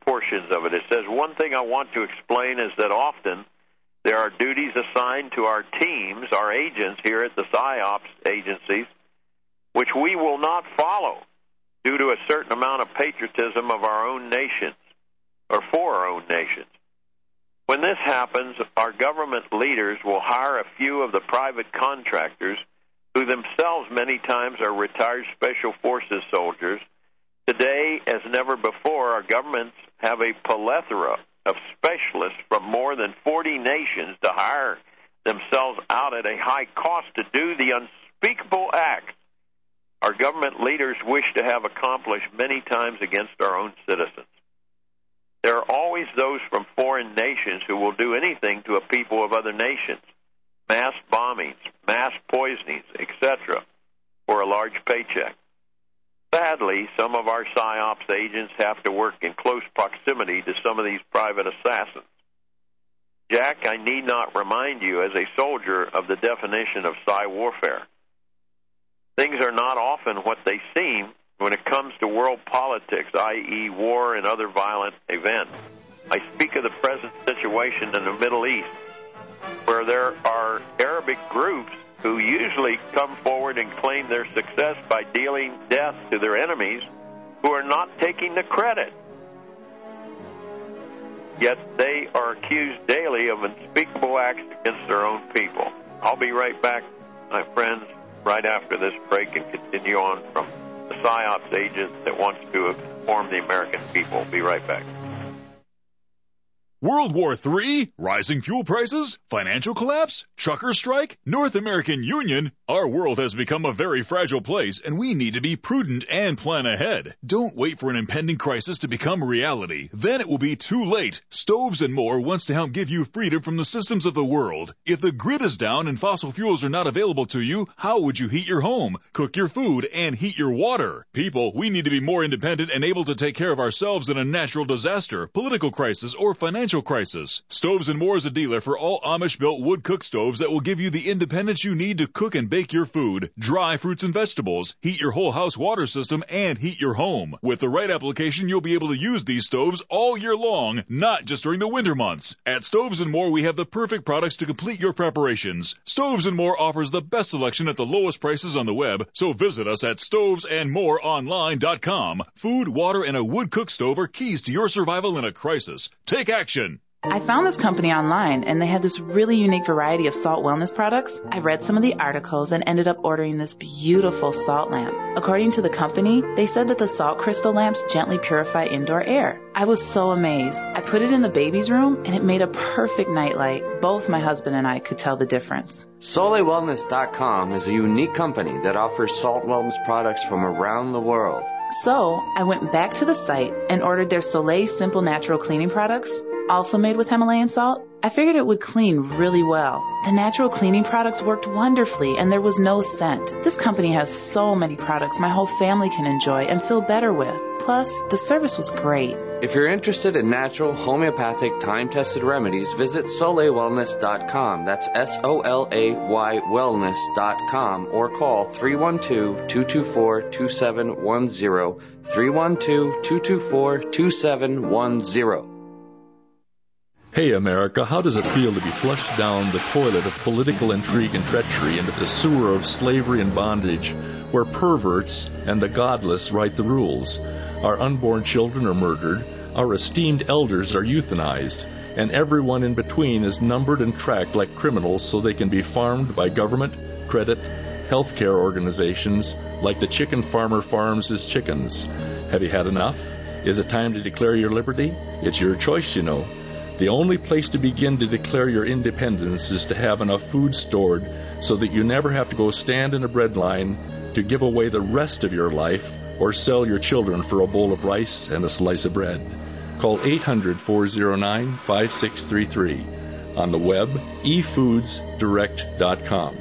portions of it. It says, one thing I want to explain is that often there are duties assigned to our teams, our agents here at the PSYOPs agencies, which we will not follow due to a certain amount of patriotism of our own nations, or for our own nations. When this happens, our government leaders will hire a few of the private contractors who themselves many times are retired Special Forces soldiers. Today, as never before, our governments have a plethora of specialists from more than 40 nations to hire themselves out at a high cost to do the unspeakable acts our government leaders wish to have accomplished many times against our own citizens. There are always those from foreign nations who will do anything to a people of other nations, mass bombings, mass poisonings, etc., for a large paycheck. Sadly, some of our PSYOPs agents have to work in close proximity to some of these private assassins. Jack, I need not remind you as a soldier of the definition of Psy warfare. Things are not often what they seem when it comes to world politics, i.e. war and other violent events. I speak of the present situation in the Middle East, where there are Arabic groups who usually come forward and claim their success by dealing death to their enemies who are not taking the credit. Yet they are accused daily of unspeakable acts against their own people. I'll be right back, my friends, right after this break and continue on from the PSYOPs agent that wants to inform the American people. Be right back. World War III? Rising fuel prices? Financial collapse? Trucker strike? North American Union? Our world has become a very fragile place, and we need to be prudent and plan ahead. Don't wait for an impending crisis to become reality. Then it will be too late. Stoves and More wants to help give you freedom from the systems of the world. If the grid is down and fossil fuels are not available to you, how would you heat your home, cook your food, and heat your water? People, we need to be more independent and able to take care of ourselves in a natural disaster, political crisis, or financial crisis. Stoves and More is a dealer for all Amish-built wood cook stoves that will give you the independence you need to cook and bake your food, dry fruits and vegetables, heat your whole house water system, and heat your home. With the right application, you'll be able to use these stoves all year long, not just during the winter months. At Stoves and More, we have the perfect products to complete your preparations. Stoves and More offers the best selection at the lowest prices on the web, so visit us at stovesandmoreonline.com. Food, water, and a wood cook stove are keys to your survival in a crisis. Take action. I found this company online, and they had this really unique variety of salt wellness products. I read some of the articles and ended up ordering this beautiful salt lamp. According to the company, they said that the salt crystal lamps gently purify indoor air. I was so amazed. I put it in the baby's room, and it made a perfect nightlight. Both my husband and I could tell the difference. SoleilWellness.com is a unique company that offers salt wellness products from around the world. So I went back to the site and ordered their Soleil Simple Natural Cleaning products, also made with Himalayan salt. I figured it would clean really well. The natural cleaning products worked wonderfully, and there was no scent. This company has so many products my whole family can enjoy and feel better with. Plus, the service was great. If you're interested in natural, homeopathic, time-tested remedies, visit SoleilWellness.com. That's SOLAY wellness.com, or call 312-224-2710, 312-224-2710. Hey America, how does it feel to be flushed down the toilet of political intrigue and treachery into the sewer of slavery and bondage, where perverts and the godless write the rules? Our unborn children are murdered, our esteemed elders are euthanized, and everyone in between is numbered and tracked like criminals so they can be farmed by government, credit, healthcare organizations, like the chicken farmer farms his chickens. Have you had enough? Is it time to declare your liberty? It's your choice, you know. The only place to begin to declare your independence is to have enough food stored so that you never have to go stand in a bread line to give away the rest of your life or sell your children for a bowl of rice and a slice of bread. Call 800-409-5633. On the web, efoodsdirect.com.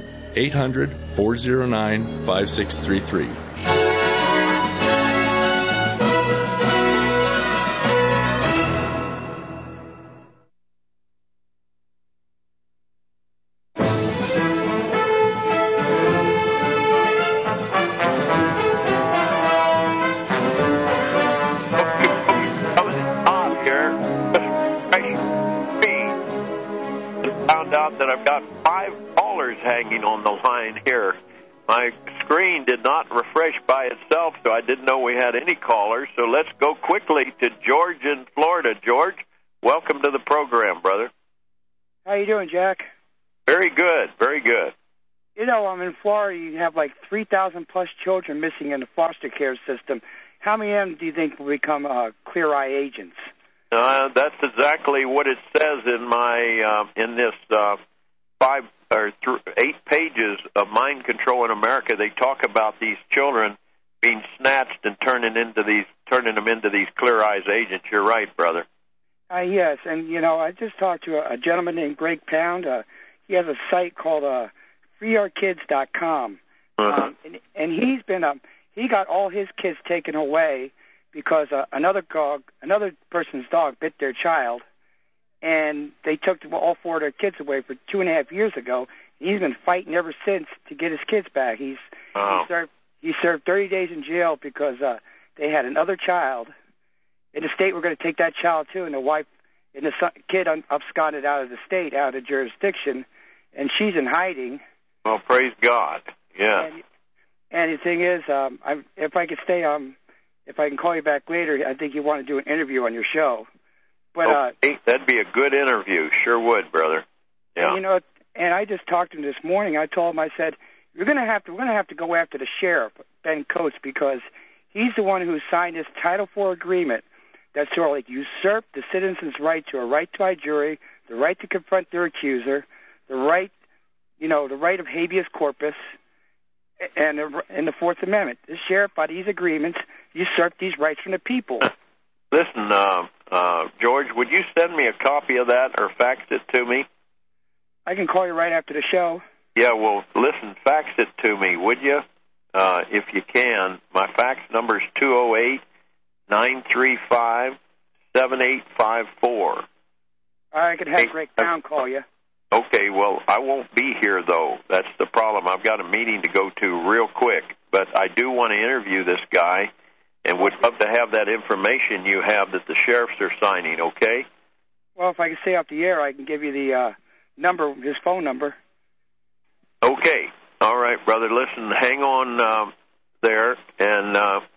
800-409-5633. line here. My screen did not refresh by itself, so I didn't know we had any callers. So let's go quickly to George in Florida. George, welcome to the program, brother. How you doing, Jack? Very good, very good. You know, I'm in Florida. You have like 3,000-plus children missing in the foster care system. How many of them do you think will become Clear Eye agents? That's exactly what it says in my in this 8 pages of Mind Control in America. They talk about these children being snatched and turning them into these Clear Eyes agents. You're right, brother. Yes, and you know, I just talked to a gentleman named Greg Pound. He has a site called freeourkids.com, and he's been he got all his kids taken away because another person's dog bit their child, and they took all 4 of their kids away for 2.5 years ago. He's been fighting ever since to get his kids back. He served 30 days in jail because they had another child. In the state, we're going to take that child too, and the wife and the kid absconded out of the state, out of jurisdiction, and she's in hiding. Well, praise God. Yeah. And the thing is, if I could stay, if I can call you back later, I think you want to do an interview on your show. But okay, that'd be a good interview. Sure would, brother. Yeah. And, you know, and I just talked to him this morning. I told him, I said, we're going to have to go after the sheriff, Ben Coates, because he's the one who signed this Title IV agreement that sort of like usurped the citizens' right to a right to a jury, the right to confront their accuser, the right of habeas corpus, and the Fourth Amendment. The sheriff, by these agreements, usurped these rights from the people. Listen, George, would you send me a copy of that or fax it to me? I can call you right after the show. Yeah, well, listen, fax it to me, would you? If you can. My fax number is 208-935-7854. I could have Greg Pound call you. Okay, well, I won't be here, though. That's the problem. I've got a meeting to go to real quick. But I do want to interview this guy and would love to have that information you have that the sheriffs are signing, okay? Well, if I can stay off the air, I can give you the number, his phone number. Okay. All right, brother. Listen, hang on there, and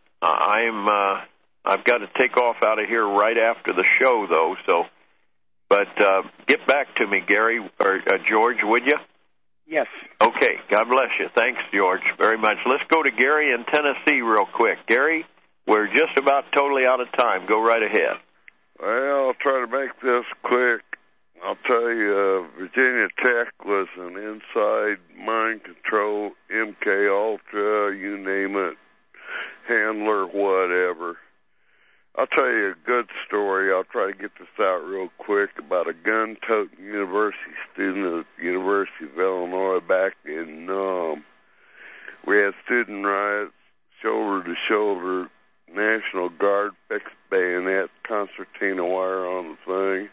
I've got to take off out of here right after the show, though, so... But get back to me, Gary, or George, would you? Yes. Okay. God bless you. Thanks, George, very much. Let's go to Gary in Tennessee real quick. Gary, we're just about totally out of time. Go right ahead. Well, I'll try to make this quick. I'll tell you, Virginia Tech was an inside mind control, MK Ultra, you name it, handler, whatever. I'll tell you a good story. I'll try to get this out real quick about a gun-toting university student at the University of Illinois back in, we had student riots, shoulder-to-shoulder, National Guard, fixed bayonet, concertina wire on the thing.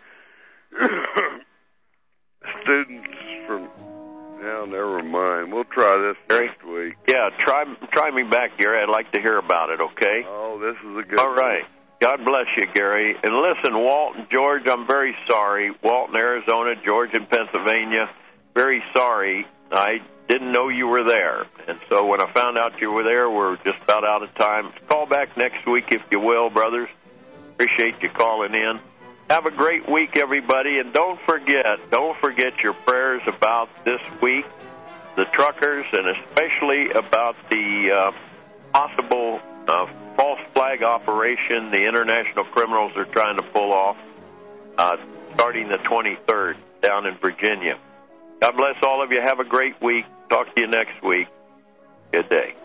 Students from... Now, never mind. We'll try this next week. Yeah, try me back, Gary. I'd like to hear about it, okay? Oh, this is a good All right. God bless you, Gary. And listen, Walt and George, I'm very sorry. Walt in Arizona, George in Pennsylvania, very sorry. I didn't know you were there. And so when I found out you were there, we're just about out of time. Call back next week if you will, brothers. Appreciate you calling in. Have a great week, everybody. And don't forget your prayers about this week, the truckers, and especially about the possible false flag operation the international criminals are trying to pull off starting the 23rd down in Virginia. God bless all of you. Have a great week. Talk to you next week. Good day.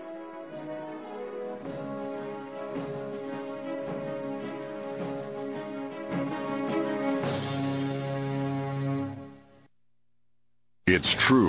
It's true.